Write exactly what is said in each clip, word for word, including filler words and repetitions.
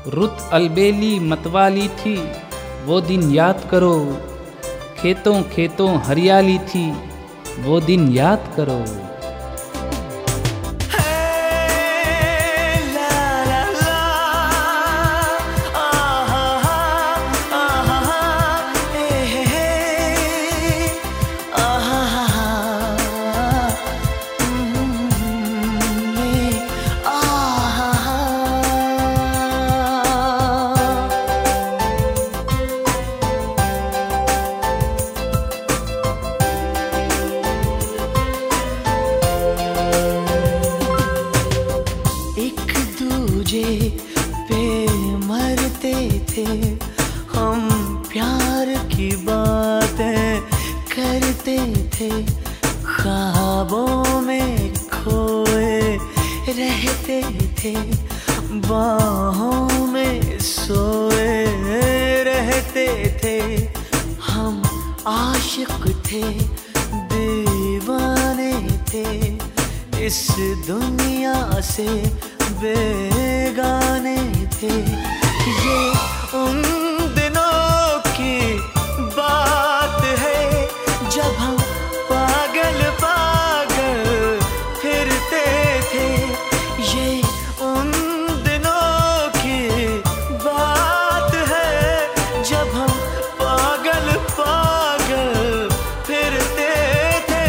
रुत अलबेली मतवाली थी वो दिन याद करो, खेतों खेतों हरियाली थी वो दिन याद करो। पे मरते थे हम, प्यार की बातें करते थे, ख्वाबों में खोए रहते थे, बाहों में सोए रहते थे। हम आशिक थे, दीवाने थे, इस दुनिया से बेगाने थे। ये उन दिनों की बात है जब हम पागल पागल फिरते थे। ये उन दिनों की बात है जब हम पागल पागल फिरते थे।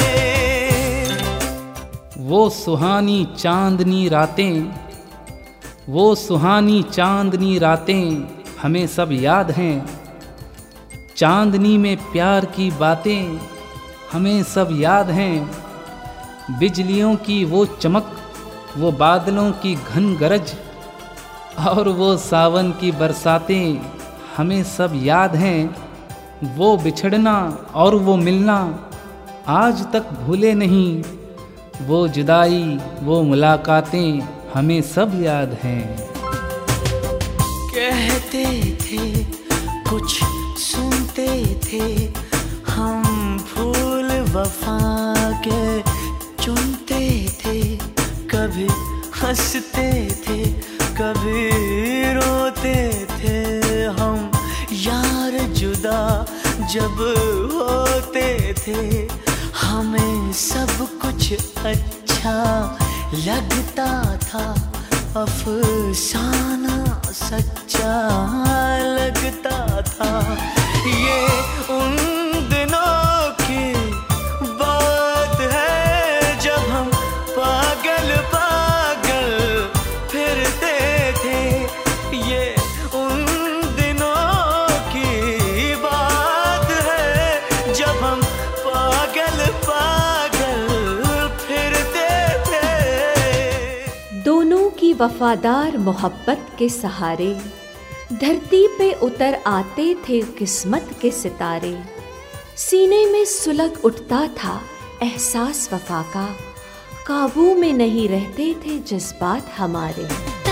वो सुहानी चांदनी रातें, वो सुहानी चांदनी रातें हमें सब याद हैं। चांदनी में प्यार की बातें हमें सब याद हैं। बिजलियों की वो चमक, वो बादलों की घन गरज और वो सावन की बरसातें हमें सब याद हैं। वो बिछड़ना और वो मिलना आज तक भूले नहीं, वो जुदाई वो मुलाकातें हमें सब याद हैं। कहते थे कुछ सुनते थे हम, फूल वफा के चुनते थे, कभी हंसते थे कभी रोते थे हम। यार जुदा जब होते थे हमें सब कुछ अच्छा लगता था, अफसाना सच्चा लगता था। ये उन दिनों की बात है जब हम पागल पागल फिरते थे। ये उन दिनों की बात है जब हम पागल पागल फिरते थे। दोनों की वफादार मोहब्बत के सहारे धरती पे उतर आते थे किस्मत के सितारे। सीने में सुलग उठता था एहसास वफा का, काबू में नहीं रहते थे जज्बात हमारे।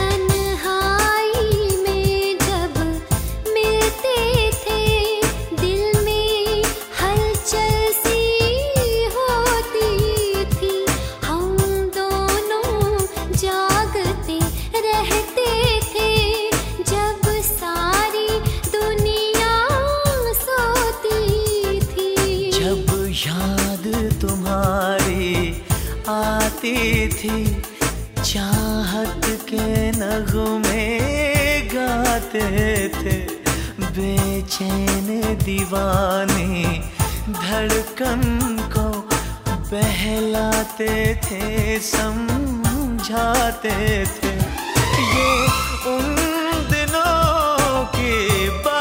आती थी चाहत के नगमे गाते थे, बेचैन दीवाने धड़कन को बहलाते थे समझाते थे। ये उन दिनों की